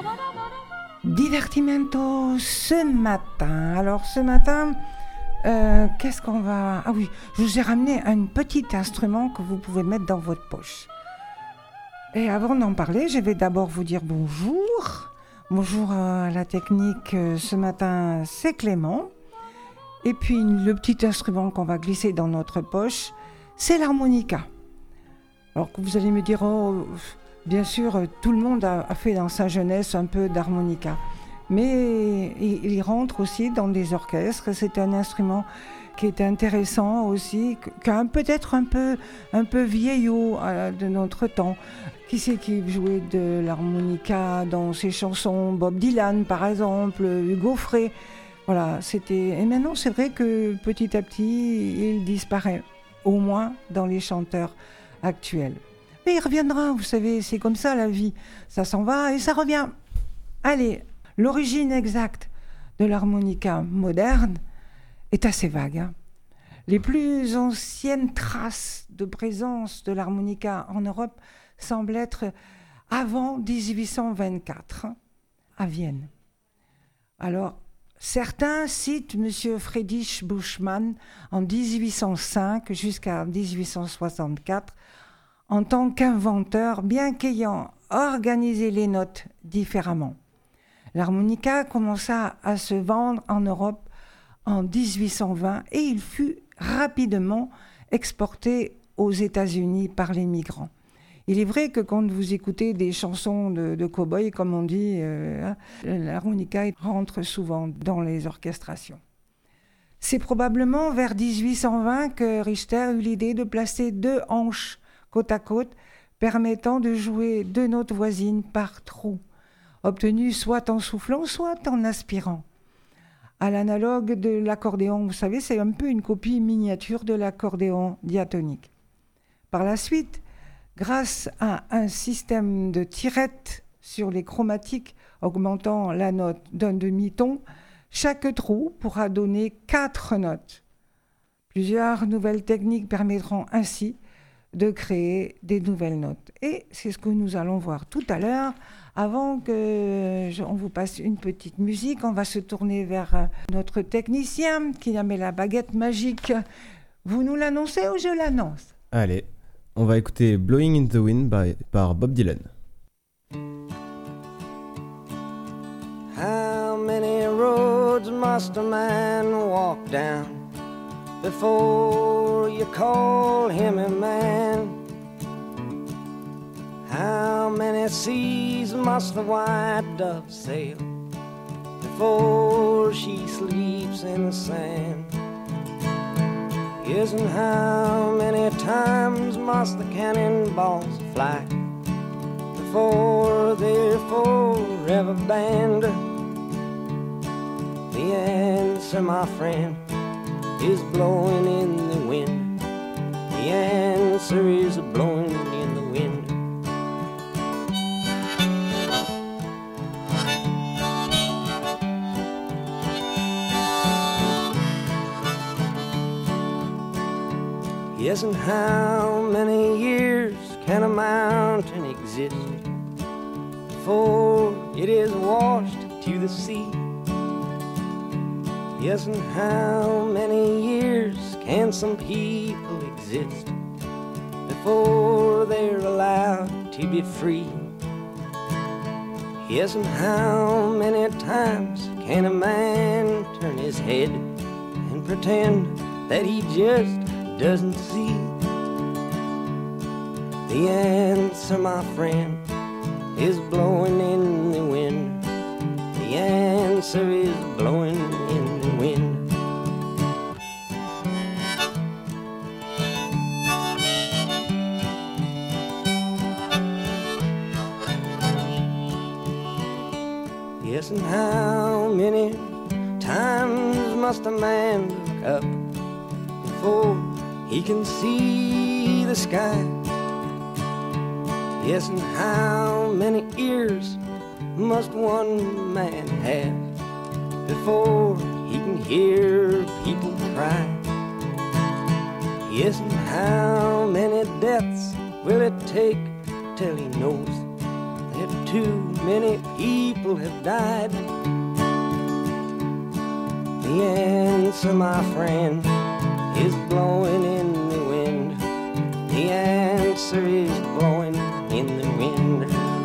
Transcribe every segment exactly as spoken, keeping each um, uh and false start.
Divertimento ce matin. Alors ce matin, euh, qu'est-ce qu'on va... Ah oui, je vous ai ramené un petit instrument que vous pouvez mettre dans votre poche. Et avant d'en parler, je vais d'abord vous dire bonjour. Bonjour à la technique. Ce matin, c'est Clément. Et puis le petit instrument qu'on va glisser dans notre poche, c'est l'harmonica. Alors que vous allez me dire, oh, bien sûr, tout le monde a, a fait dans sa jeunesse un peu d'harmonica. Mais il, il rentre aussi dans des orchestres. C'est un instrument qui est intéressant aussi, qui est peut-être un peu, un peu vieillot euh, de notre temps. Qui c'est qui jouait de l'harmonica dans ses chansons? Bob Dylan, par exemple, Hugo Frey. Voilà, c'était... Et maintenant, c'est vrai que petit à petit, il disparaît, au moins dans les chanteurs actuels. Mais il reviendra, vous savez, c'est comme ça la vie. Ça s'en va et ça revient. Allez, l'origine exacte de l'harmonica moderne est assez vague. Hein. Les plus anciennes traces de présence de l'harmonica en Europe semblent être avant dix-huit cent vingt-quatre, hein, à Vienne. Alors, certains citent M. Friedrich Buchmann en dix-huit cent cinq jusqu'à dix-huit cent soixante-quatre en tant qu'inventeur, bien qu'ayant organisé les notes différemment. L'harmonica commença à se vendre en Europe en dix-huit cent vingt et il fut rapidement exporté aux États-Unis par les migrants. Il est vrai que quand vous écoutez des chansons de, de cow-boy, comme on dit, euh, l'harmonica rentre souvent dans les orchestrations. C'est probablement vers dix-huit cent vingt que Richter eut l'idée de placer deux hanches côte à côte, permettant de jouer deux notes voisines par trou, obtenues soit en soufflant, soit en aspirant. À l'analogue de l'accordéon, vous savez, c'est un peu une copie miniature de l'accordéon diatonique. Par la suite, grâce à un système de tirettes sur les chromatiques augmentant la note d'un demi-ton, chaque trou pourra donner quatre notes. Plusieurs nouvelles techniques permettront ainsi de créer des nouvelles notes. Et c'est ce que nous allons voir tout à l'heure. Avant qu'on vous passe une petite musique, on va se tourner vers notre technicien qui a mis la baguette magique. Vous nous l'annoncez ou je l'annonce? Allez, on va écouter Blowing in the Wind by, par Bob Dylan. How many roads must a man walk down before you call him a man? How many seas must the white dove sail before she sleeps in the sand? Yes, and how many times must the cannonballs fly before they're forever banned? The answer, my friend, is blowing in the wind. The answer is blowing in the wind. Yes, and how many years can a mountain exist before it is washed to the sea? Yes, and how many years can some people exist before they're allowed to be free? Yes, and how many times can a man turn his head and pretend that he just doesn't see? The answer, my friend, is blowing in the wind. The answer is blowing in the wind. Yes, and how many times must a man look up before he can see the sky? Yes, and how many ears must one man have before he can hear people cry? Yes, and how many deaths will it take till he knows that too many people have died. The answer, my friend, is blowing in the wind. The answer is blowing in the wind.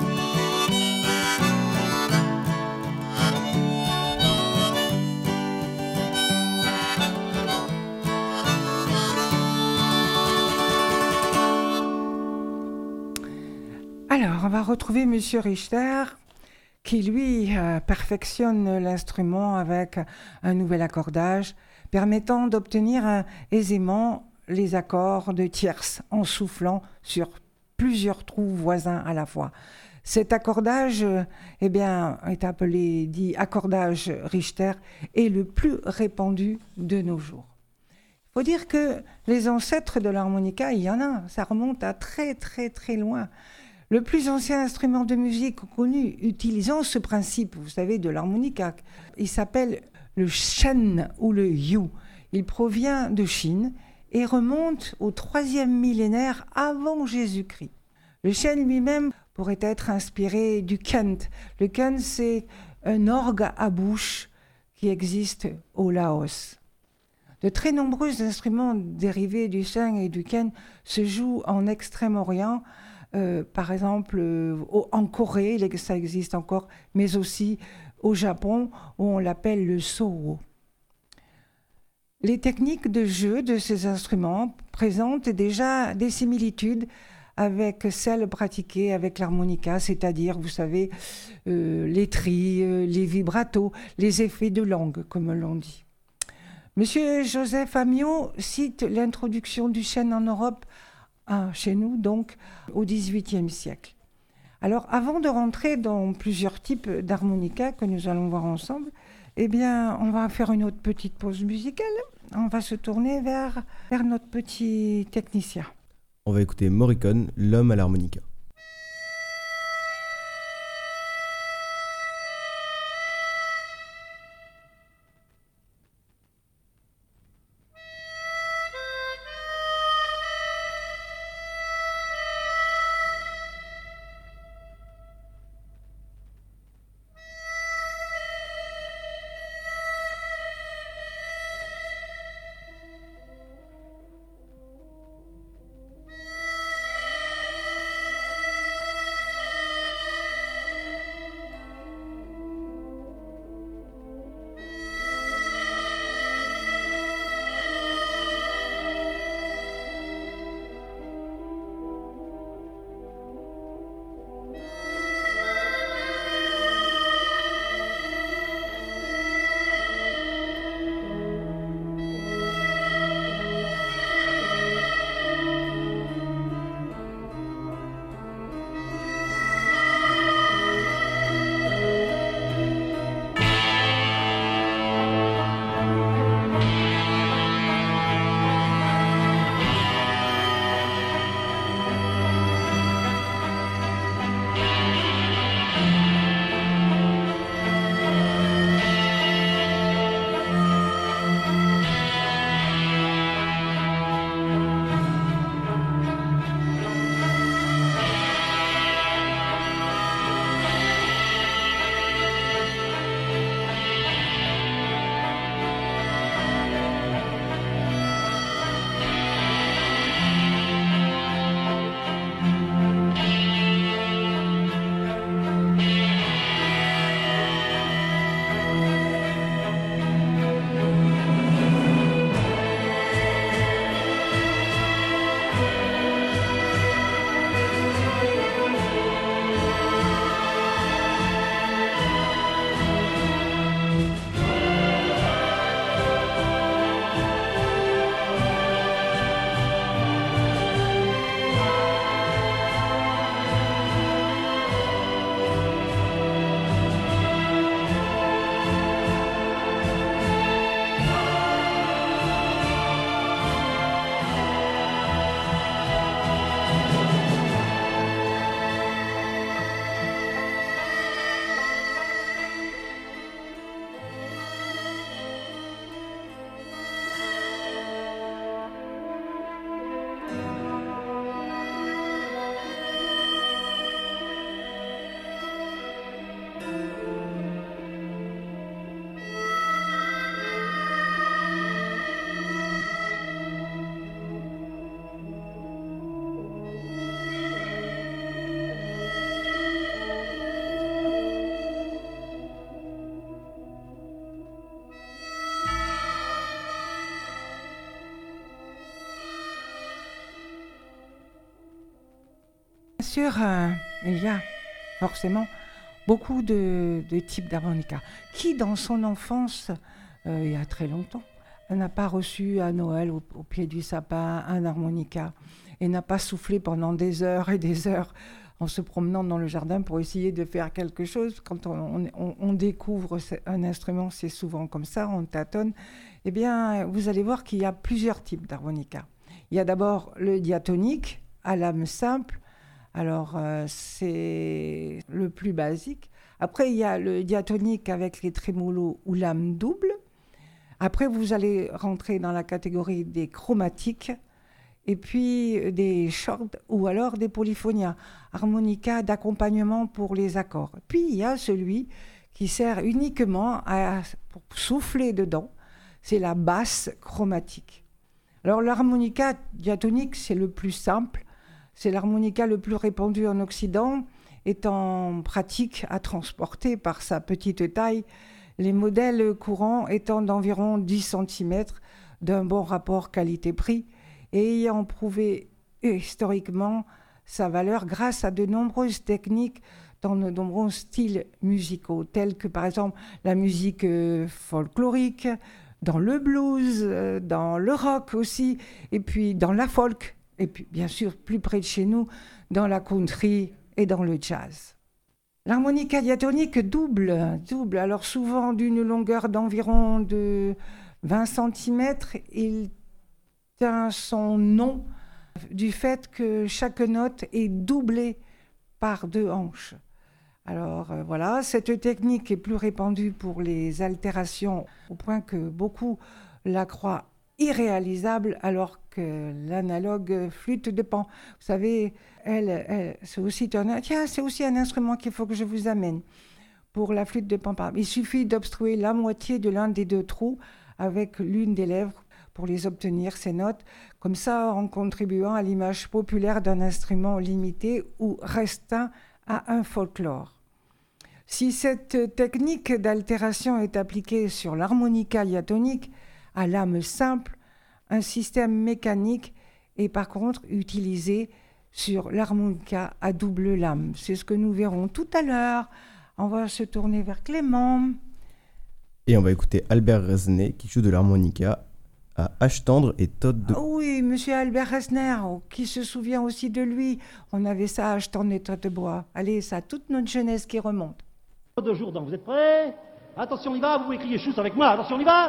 Alors, on va retrouver Monsieur Richter, qui lui euh, perfectionne l'instrument avec un nouvel accordage, permettant d'obtenir euh, aisément les accords de tierces en soufflant sur plusieurs trous voisins à la fois. Cet accordage euh, eh bien, est appelé dit accordage Richter et le plus répandu de nos jours. Il faut dire que les ancêtres de l'harmonica, il y en a, ça remonte à très très très loin. Le plus ancien instrument de musique connu utilisant ce principe, vous savez, de l'harmonica, il s'appelle le shen ou le yu. Il provient de Chine et remonte au troisième millénaire avant Jésus-Christ. Le shen lui-même pourrait être inspiré du kent. Le kent, c'est un orgue à bouche qui existe au Laos. De très nombreux instruments dérivés du shen et du kent se jouent en Extrême-Orient. Euh, par exemple, euh, en Corée, ça existe encore, mais aussi au Japon, où on l'appelle le sōho. Les techniques de jeu de ces instruments présentent déjà des similitudes avec celles pratiquées avec l'harmonica, c'est-à-dire, vous savez, euh, les tris, euh, les vibratos, les effets de langue, comme l'on dit. Monsieur Joseph Amiot cite l'introduction du chêne en Europe, Ah, chez nous, donc, au dix-huitième siècle. Alors, avant de rentrer dans plusieurs types d'harmonica que nous allons voir ensemble, eh bien, on va faire une autre petite pause musicale. On va se tourner vers, vers notre petit technicien. On va écouter Morricone, L'homme à l'harmonica. sûr, euh, il y a forcément beaucoup de, de types d'harmonica. Qui, dans son enfance, euh, il y a très longtemps, n'a pas reçu à Noël, au, au pied du sapin, un harmonica et n'a pas soufflé pendant des heures et des heures en se promenant dans le jardin pour essayer de faire quelque chose. Quand on, on, on découvre un instrument, c'est souvent comme ça, on tâtonne. Eh bien, vous allez voir qu'il y a plusieurs types d'harmonica. Il y a d'abord le diatonique, à lame simple. Alors, euh, c'est le plus basique. Après, il y a le diatonique avec les trémolos ou lame double. Après, vous allez rentrer dans la catégorie des chromatiques et puis des shorts ou alors des polyphonias, harmonica d'accompagnement pour les accords. Puis, il y a celui qui sert uniquement à pour souffler dedans, c'est la basse chromatique. Alors, l'harmonica diatonique, c'est le plus simple, c'est l'harmonica le plus répandu en Occident, étant pratique à transporter par sa petite taille, les modèles courants étant d'environ dix centimètres, d'un bon rapport qualité-prix, et ayant prouvé historiquement sa valeur grâce à de nombreuses techniques dans de nombreux styles musicaux, tels que par exemple la musique euh, folklorique, dans le blues, euh, dans le rock aussi, et puis dans la folk, et puis bien sûr plus près de chez nous, dans la country et dans le jazz. L'harmonica diatonique double, double, alors souvent d'une longueur d'environ de vingt centimètres, il tient son nom du fait que chaque note est doublée par deux hanches. Alors euh, voilà, cette technique est plus répandue pour les altérations, au point que beaucoup la croient irréalisable, alors que l'analogue flûte de Pan, vous savez, elle, elle, c'est aussi un, tiens, c'est aussi un instrument qu'il faut que je vous amène pour la flûte de Pan. Il suffit d'obstruer la moitié de l'un des deux trous avec l'une des lèvres pour les obtenir, ces notes, comme ça en contribuant à l'image populaire d'un instrument limité ou restreint à un folklore. Si cette technique d'altération est appliquée sur l'harmonica diatonique, à lame simple, un système mécanique est par contre utilisé sur l'harmonica à double lame. C'est ce que nous verrons tout à l'heure. On va se tourner vers Clément. Et on va écouter Albert Resnais qui joue de l'harmonica à H tendre et Todd de... Oh oui, monsieur Albert Resner, oh, qui se souvient aussi de lui. On avait ça à H tendre et Todd de bois. Allez, ça, toute notre jeunesse qui remonte. De Jourdan, vous êtes prêts? Attention, on y va, vous pouvez crier chousse avec moi, attention, on y va!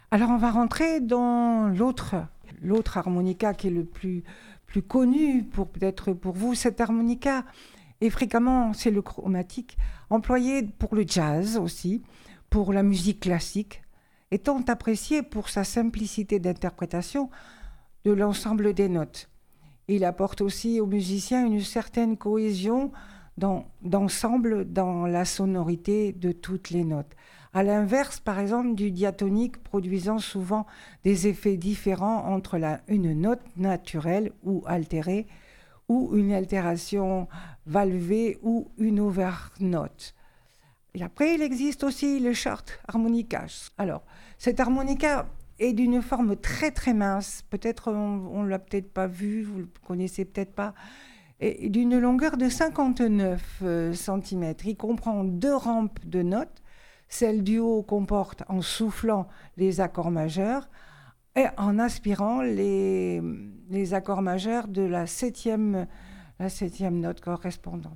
Alors on va rentrer dans l'autre, l'autre harmonica qui est le plus, plus connu pour peut-être pour vous. Cette harmonica est fréquemment, c'est le chromatique, employé pour le jazz aussi, pour la musique classique, étant apprécié pour sa simplicité d'interprétation de l'ensemble des notes. Il apporte aussi aux musiciens une certaine cohésion dans, d'ensemble dans la sonorité de toutes les notes. À l'inverse, par exemple, du diatonique produisant souvent des effets différents entre la, une note naturelle ou altérée, ou une altération valvée ou une overnote. Et après, il existe aussi le short harmonica. Alors, cet harmonica est d'une forme très très mince, peut-être on ne l'a peut-être pas vu, vous ne le connaissez peut-être pas, et d'une longueur de cinquante-neuf centimètres. Il comprend deux rampes de notes. Celle du haut comporte en soufflant les accords majeurs et en aspirant les, les accords majeurs de la septième, la septième note correspondante.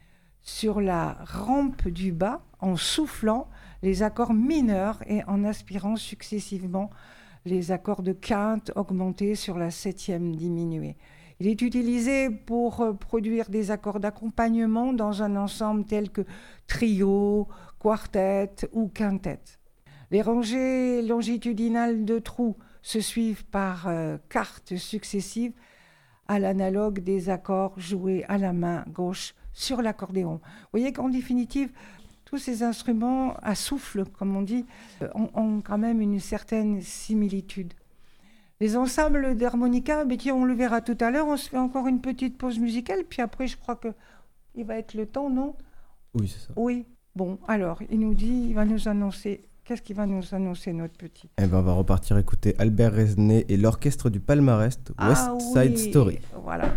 Sur la rampe du bas, en soufflant les accords mineurs et en aspirant successivement les accords de quinte augmentés sur la septième diminuée. Il est utilisé pour produire des accords d'accompagnement dans un ensemble tel que trio, quartet ou quintet. Les rangées longitudinales de trous se suivent par euh, quartes successives à l'analogue des accords joués à la main gauche sur l'accordéon. Vous voyez qu'en définitive, tous ces instruments à souffle, comme on dit, ont, ont quand même une certaine similitude. Les ensembles d'harmonica, mais tiens, on le verra tout à l'heure, on se fait encore une petite pause musicale, puis après, je crois qu'il va être le temps, non ? Oui, c'est ça. Oui. Bon, alors, il nous dit, il va nous annoncer, qu'est-ce qu'il va nous annoncer, notre petit ? Eh ben, on va repartir écouter Albert Resnais et l'orchestre du Palmarès, West ah, Side oui. Story. Voilà.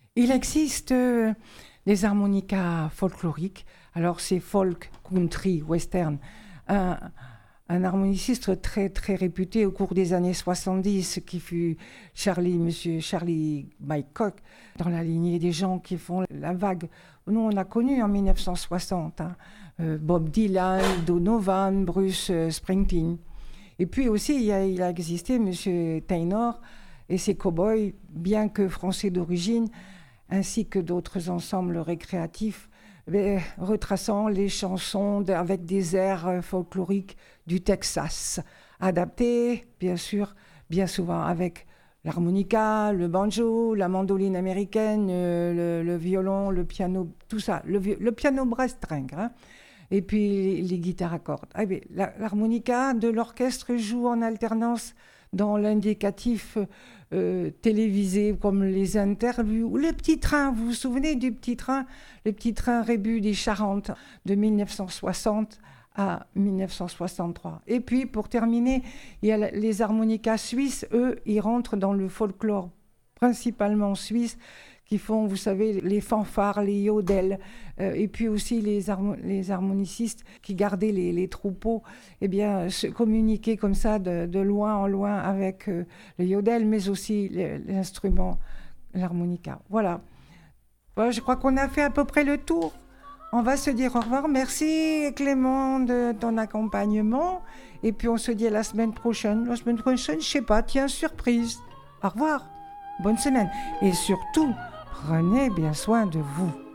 Il existe euh, des harmonicas folkloriques. Alors, c'est folk, country, western. Un, un harmoniciste très, très réputé au cours des années soixante-dix, qui fut Charlie, monsieur Charlie Mycock, dans la lignée des gens qui font la vague. Nous, on a connu en dix-neuf cent soixante hein, euh, Bob Dylan, Donovan, Bruce euh, Springsteen. Et puis aussi, il a, il a existé monsieur Taylor et ses cow-boys, bien que français d'origine, ainsi que d'autres ensembles récréatifs, mais retraçant les chansons de, avec des airs folkloriques du Texas, adaptés, bien sûr, bien souvent avec l'harmonica, le banjo, la mandoline américaine, euh, le, le violon, le piano, tout ça, le, le piano brestringue, hein, et puis les, les guitares à cordes. Ah, mais la, l'harmonica de l'orchestre joue en alternance dans l'indicatif euh, télévisé, comme les interviews, ou le petit train. Vous vous souvenez du petit train, le petit train Rébus des Charentes de dix-neuf cent soixante à dix-neuf cent soixante-trois. Et puis, pour terminer, il y a les harmonicas suisses. Eux, ils rentrent dans le folklore principalement suisse, qui font, vous savez, les fanfares, les yodels, euh, et puis aussi les, harmo- les harmonicistes qui gardaient les, les troupeaux, eh bien, se communiquer comme ça de, de loin en loin avec euh, le yodel, mais aussi le, l'instrument, l'harmonica. Voilà. Voilà. Je crois qu'on a fait à peu près le tour. On va se dire au revoir. Merci Clément de ton accompagnement. Et puis on se dit à la semaine prochaine. La semaine prochaine, je sais pas, tiens, surprise. Au revoir. Bonne semaine. Et surtout, prenez bien soin de vous.